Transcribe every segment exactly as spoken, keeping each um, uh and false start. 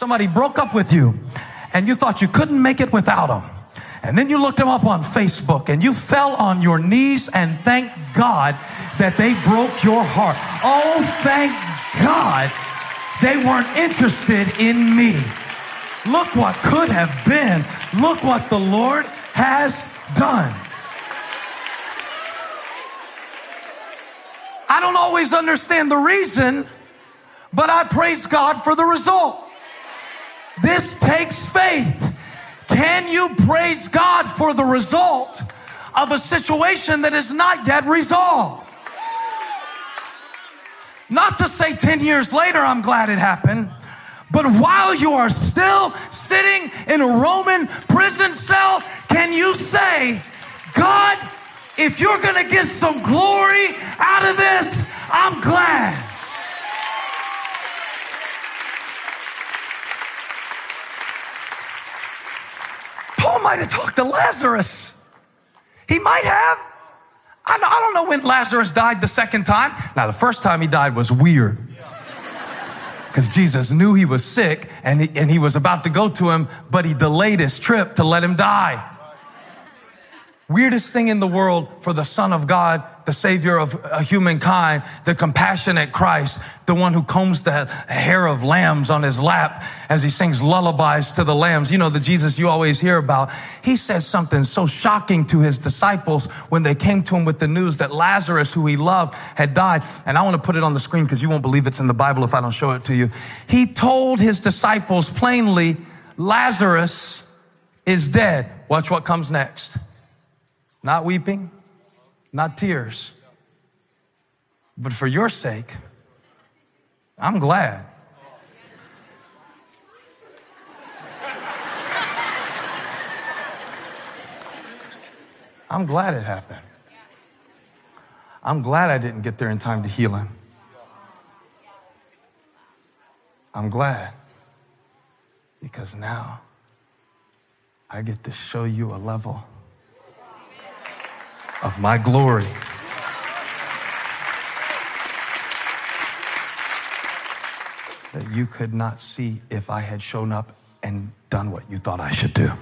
Somebody broke up with you and you thought you couldn't make it without them. And then you looked them up on Facebook and you fell on your knees and thank God that they broke your heart. Oh, thank God they weren't interested in me. Look what could have been. Look what the Lord has done. I don't always understand the reason, but I praise God for the result. This takes faith. Can you praise God for the result of a situation that is not yet resolved? Not to say ten years later, I'm glad it happened. But while you are still sitting in a Roman prison cell, can you say, God, if you're going to get some glory out of this, I'm glad. Paul might have talked to Lazarus. He might have. I don't know when Lazarus died the second time. Now, the first time he died was weird. Because Jesus knew he was sick and he, and he was about to go to him, but he delayed his trip to let him die. Weirdest thing in the world for the Son of God, the Savior of humankind, the compassionate Christ, the one who combs the hair of lambs on his lap as he sings lullabies to the lambs. You know, the Jesus you always hear about. He said something so shocking to his disciples when they came to him with the news that Lazarus, who he loved, had died. And I want to put it on the screen because you won't believe it's in the Bible if I don't show it to you. He told his disciples plainly, Lazarus is dead. Watch what comes next. Not weeping, not tears. But for your sake, I'm glad. I'm glad it happened. I'm glad I didn't get there in time to heal him. I'm glad because now I get to show you a level of my glory. That you could not see if I had shown up and done what you thought I should do.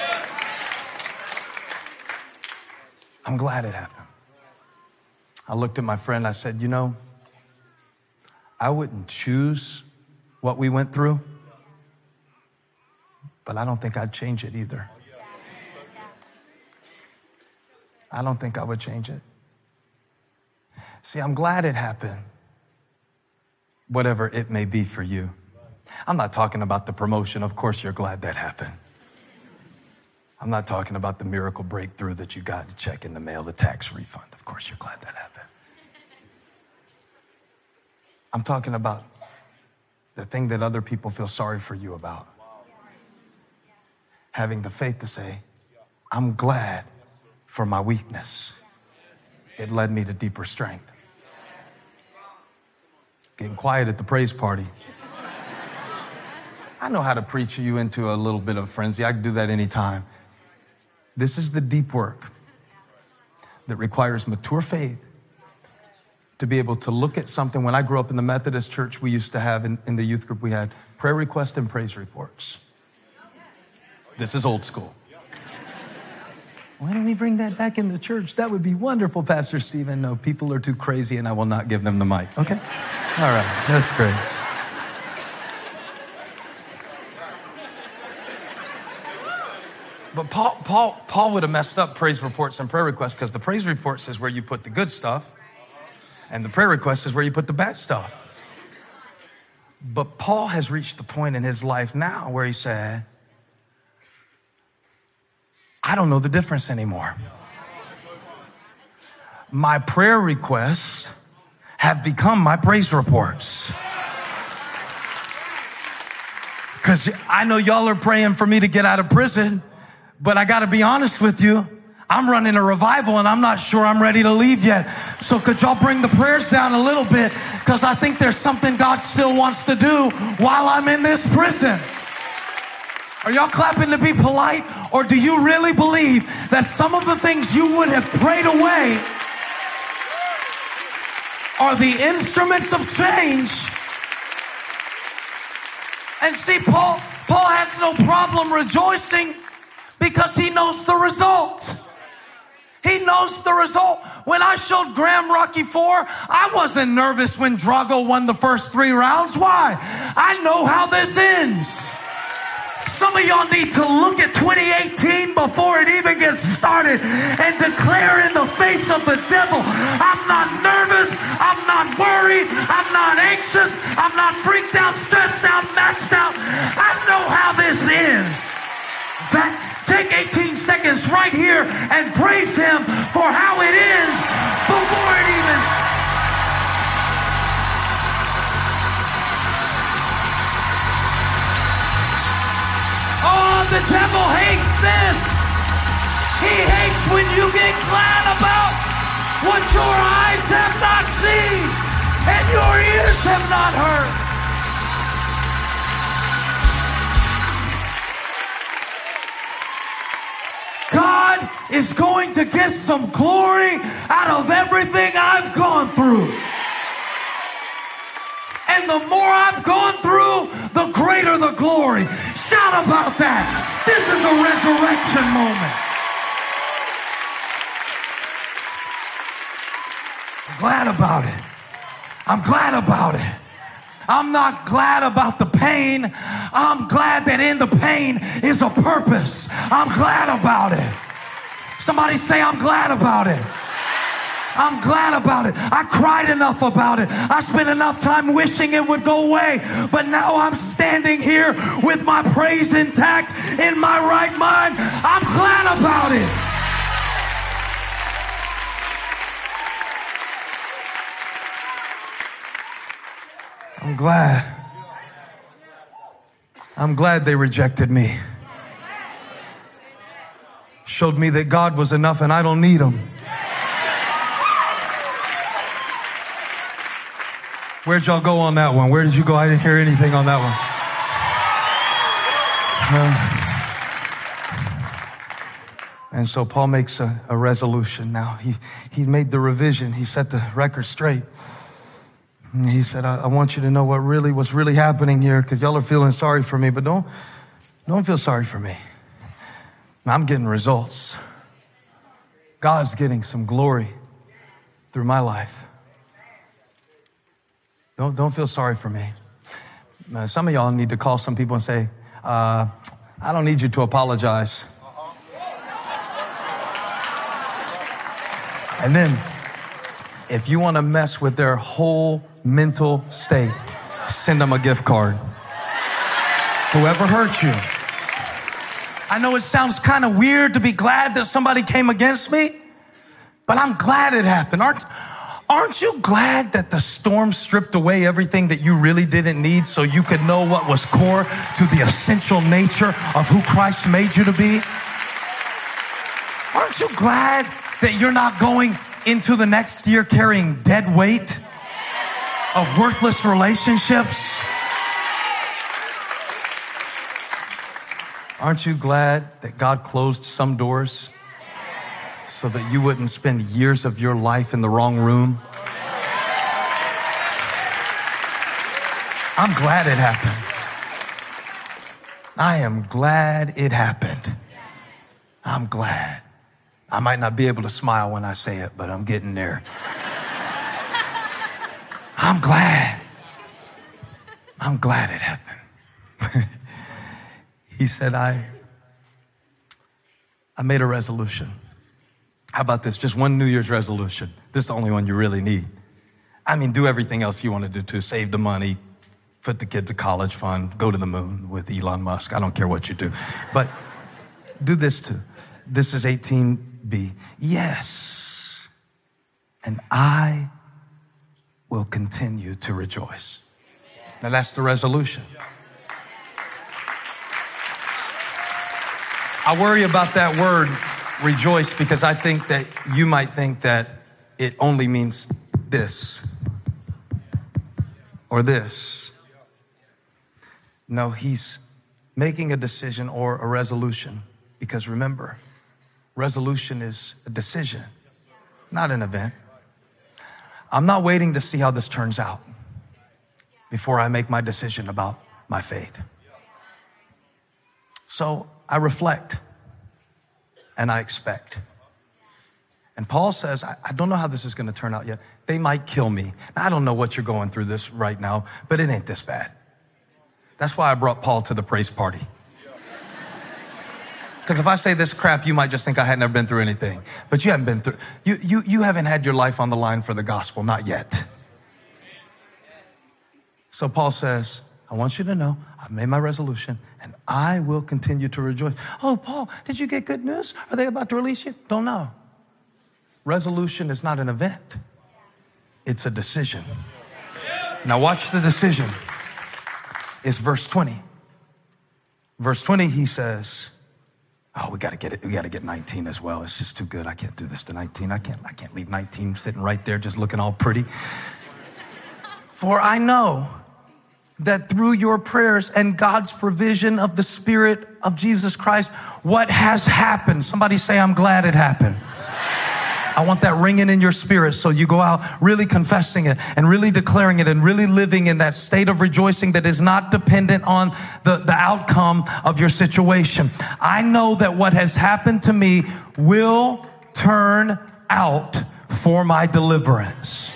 I'm glad it happened. I looked at my friend, I said, you know, I wouldn't choose what we went through, but I don't think I'd change it either. I don't think I would change it. See, I'm glad it happened, whatever it may be for you. I'm not talking about the promotion. Of course, you're glad that happened. I'm not talking about the miracle breakthrough that you got to check in the mail, the tax refund. Of course, you're glad that happened. I'm talking about the thing that other people feel sorry for you about. Having the faith to say, I'm glad for my weakness. It led me to deeper strength. Getting quiet at the praise party. I know how to preach you into a little bit of frenzy. I can do that anytime. This is the deep work that requires mature faith to be able to look at something. When I grew up in the Methodist church, we used to have in, in the youth group, we had prayer requests and praise reports. This is old school. Why don't we bring that back in the church? That would be wonderful, Pastor Stephen. No, people are too crazy and I will not give them the mic. Okay? All right. That's great. But Paul, Paul, Paul would have messed up praise reports and prayer requests because the praise reports is where you put the good stuff and the prayer request is where you put the bad stuff. But Paul has reached the point in his life now where he said, I don't know the difference anymore. My prayer requests have become my praise reports. Because I know y'all are praying for me to get out of prison, but I got to be honest with you. I'm running a revival and I'm not sure I'm ready to leave yet. So could y'all bring the prayers down a little bit? Because I think there's something God still wants to do while I'm in this prison. Are y'all clapping to be polite? Or do you really believe that some of the things you would have prayed away are the instruments of change And see, Paul, Paul has no problem rejoicing because he knows the result. He knows the result. When I showed Graham Rocky four, I wasn't nervous when Drago won the first three rounds. Why? I know how this ends. Some of y'all need to look at twenty eighteen before it even gets started and declare in the face of the devil, I'm not nervous, I'm not worried, I'm not anxious, I'm not freaked out, stressed out, maxed out. I know how this ends. In fact, take eighteen seconds right here and praise him for how it ends before it even starts. Oh, the devil hates this. He hates when you get glad about what your eyes have not seen and your ears have not heard. God is going to get some glory out of everything I've gone through. And the more I've gone through, the greater the glory. Shout about that. This is a resurrection moment. I'm glad about it. I'm glad about it. I'm not glad about the pain. I'm glad that in the pain is a purpose. I'm glad about it. Somebody say, I'm glad about it. I'm glad about it. I cried enough about it. I spent enough time wishing it would go away. But now I'm standing here with my praise intact in my right mind. I'm glad about it. I'm glad. I'm glad they rejected me. Showed me that God was enough and I don't need him. Where'd y'all go on that one? Where did you go? I didn't hear anything on that one. Uh, and so Paul makes a, a resolution now. He, he made the revision. He set the record straight. And he said, I, I want you to know what really, what's really happening here, because y'all are feeling sorry for me, but don't, don't feel sorry for me. I'm getting results. God's getting some glory through my life. Don't, don't feel sorry for me. Now, some of y'all need to call some people and say, uh, I don't need you to apologize. And then, if you want to mess with their whole mental state, send them a gift card. Whoever hurt you. I know it sounds kind of weird to be glad that somebody came against me, but I'm glad it happened. Aren't Aren't you glad that the storm stripped away everything that you really didn't need so you could know what was core to the essential nature of who Christ made you to be? Aren't you glad that you're not going into the next year carrying dead weight of worthless relationships? Aren't you glad that God closed some doors so that you wouldn't spend years of your life in the wrong room? I'm glad it happened. I am glad it happened. I'm glad. I might not be able to smile when I say it, but I'm getting there. I'm glad. I'm glad it happened. He said, I, I made a resolution. How about this? Just one New Year's resolution. This is the only one you really need. I mean, do everything else you want to do too. Save the money, put the kids to college fund, go to the moon with Elon Musk. I don't care what you do. But do this too. This is eighteen B. Yes, and I will continue to rejoice. Now that's the resolution. I worry about that word, rejoice, because I think that you might think that it only means this or this. No, he's making a decision or a resolution, because remember, resolution is a decision, not an event. I'm not waiting to see how this turns out before I make my decision about my faith. So I reflect and I expect. And Paul says, I, I don't know how this is going to turn out yet. They might kill me. Now, I don't know what you're going through this right now, but it ain't this bad. That's why I brought Paul to the praise party. Because if I say this crap, you might just think I had never been through anything. But you haven't been through, you, you, you haven't had your life on the line for the gospel, not yet. So Paul says, I want you to know I've made my resolution and I will continue to rejoice. Oh, Paul, did you get good news? Are they about to release you? Don't know. Resolution is not an event. It's a decision. Now watch the decision. It's verse twenty. Verse twenty, he says, oh, we got to get it. We got to get nineteen as well. It's just too good. I can't do this to nineteen. I can't, I can't leave nineteen sitting right there just looking all pretty. For I know that through your prayers and God's provision of the Spirit of Jesus Christ, what has happened. Somebody say, I'm glad it happened. I want that ringing in your spirit so you go out really confessing it and really declaring it and really living in that state of rejoicing that is not dependent on the, the outcome of your situation. I know that what has happened to me will turn out for my deliverance.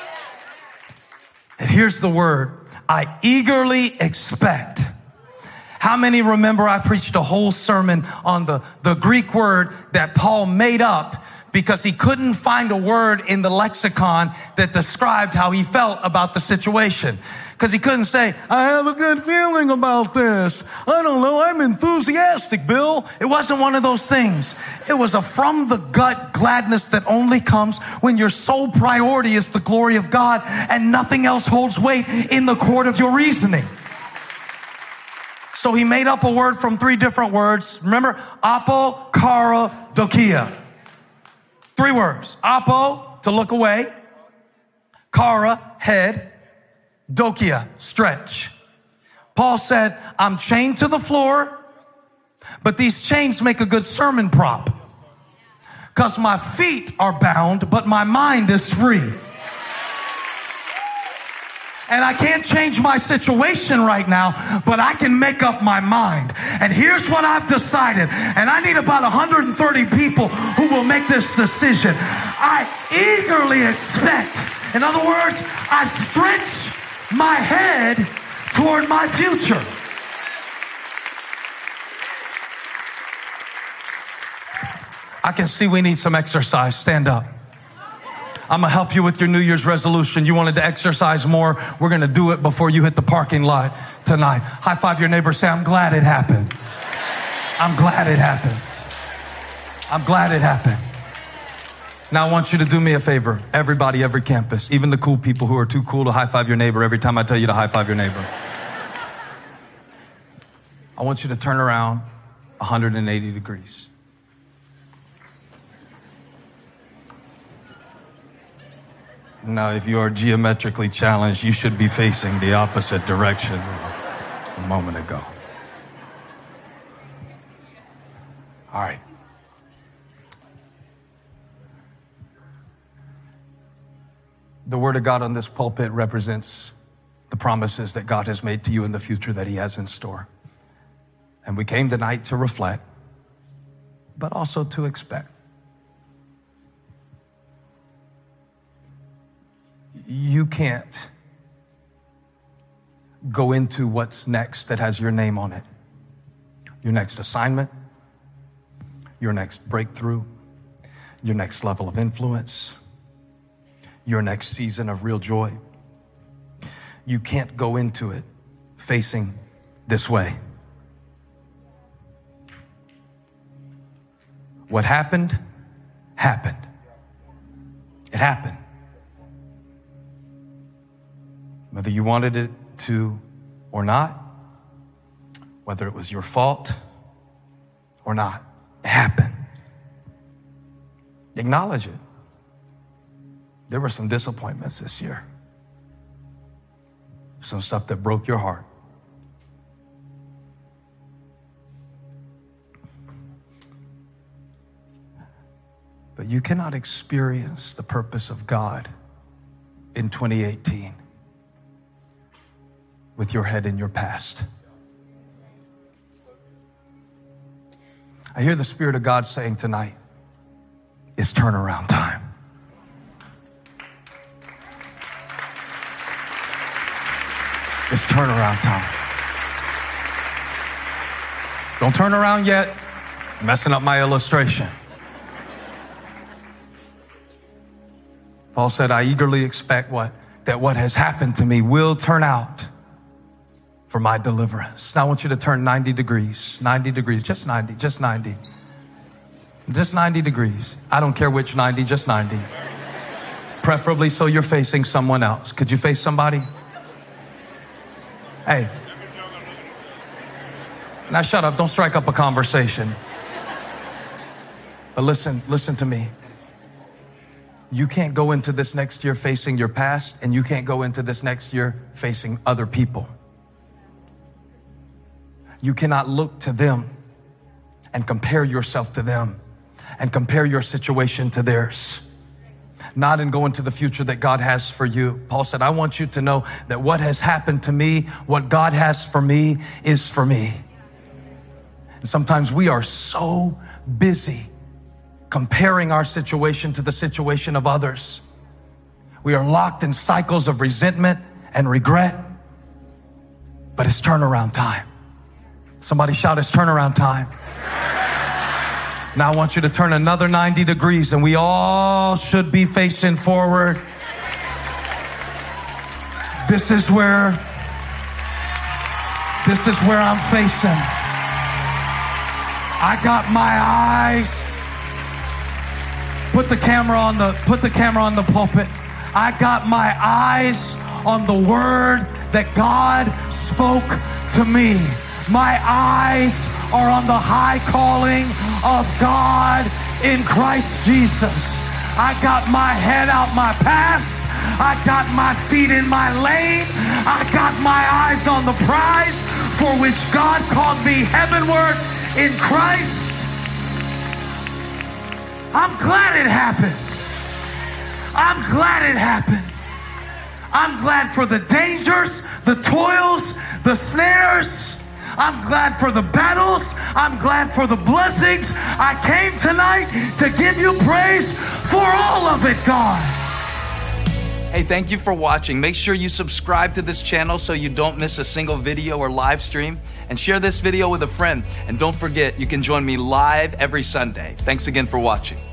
And here's the word. I eagerly expect. How many remember I preached a whole sermon on the, the Greek word that Paul made up because he couldn't find a word in the lexicon that described how he felt about the situation. Because he couldn't say, I have a good feeling about this. I don't know, I'm enthusiastic, Bill. It wasn't one of those things. It was a from the gut gladness that only comes when your sole priority is the glory of God and nothing else holds weight in the court of your reasoning. So he made up a word from three different words. Remember, apo, kara, dokia. Three words. Apo, to look away. Kara, head. Dokia, stretch. Paul said, I'm chained to the floor, but these chains make a good sermon prop. Because my feet are bound, but my mind is free. And I can't change my situation right now, but I can make up my mind. And here's what I've decided. And I need about one hundred thirty people who will make this decision. I eagerly expect. In other words, I stretch my head toward my future. I can see we need some exercise. Stand up. I'm going to help you with your New Year's resolution. You wanted to exercise more. We're going to do it before you hit the parking lot tonight. High five your neighbor. Say, I'm glad it happened. I'm glad it happened. I'm glad it happened. Now I want you to do me a favor. Everybody, every campus, even the cool people who are too cool to high five your neighbor every time I tell you to high five your neighbor. I want you to turn around one hundred eighty degrees. Now, if you are geometrically challenged, you should be facing the opposite direction a moment ago. All right. The word of God on this pulpit represents the promises that God has made to you in the future that he has in store. And we came tonight to reflect, but also to expect. You can't go into what's next that has your name on it. Your next assignment, your next breakthrough, your next level of influence, your next season of real joy. You can't go into it facing this way. What happened, happened. It happened. Whether you wanted it to or not, whether it was your fault or not, it happened. Acknowledge it. There were some disappointments this year. Some stuff that broke your heart. But you cannot experience the purpose of God in twenty eighteen with your head in your past. I hear the Spirit of God saying tonight, it's turnaround time. It's turnaround time. Don't turn around yet. I'm messing up my illustration. Paul said, I eagerly expect what? That what has happened to me will turn out for my deliverance. Now I want you to turn ninety degrees, ninety degrees, just ninety, just ninety. Just ninety degrees. I don't care which ninety, just ninety. Preferably so you're facing someone else. Could you face somebody? Hey. Now shut up, don't strike up a conversation. But listen, listen to me. You can't go into this next year facing your past, and you can't go into this next year facing other people. You cannot look to them and compare yourself to them and compare your situation to theirs. Not in going to the future that God has for you. Paul said, I want you to know that what has happened to me, what God has for me is for me. And sometimes we are so busy comparing our situation to the situation of others. We are locked in cycles of resentment and regret, but it's turnaround time. Somebody shout, it's turnaround time. Now I want you to turn another ninety degrees, and we all should be facing forward. This is where, this is where I'm facing. I got my eyes. Put the camera on the, put the camera on the pulpit. I got my eyes on the word that God spoke to me. My eyes are on the high calling of God in Christ Jesus. I got my head out my past. I got my feet in my lane. I got my eyes on the prize for which God called me heavenward in Christ. I'm glad it happened. I'm glad it happened. I'm glad for the dangers, the toils, the snares. I'm glad for the battles. I'm glad for the blessings. I came tonight to give you praise for all of it, God. Hey, thank you for watching. Make sure you subscribe to this channel so you don't miss a single video or live stream. And share this video with a friend. And don't forget, you can join me live every Sunday. Thanks again for watching.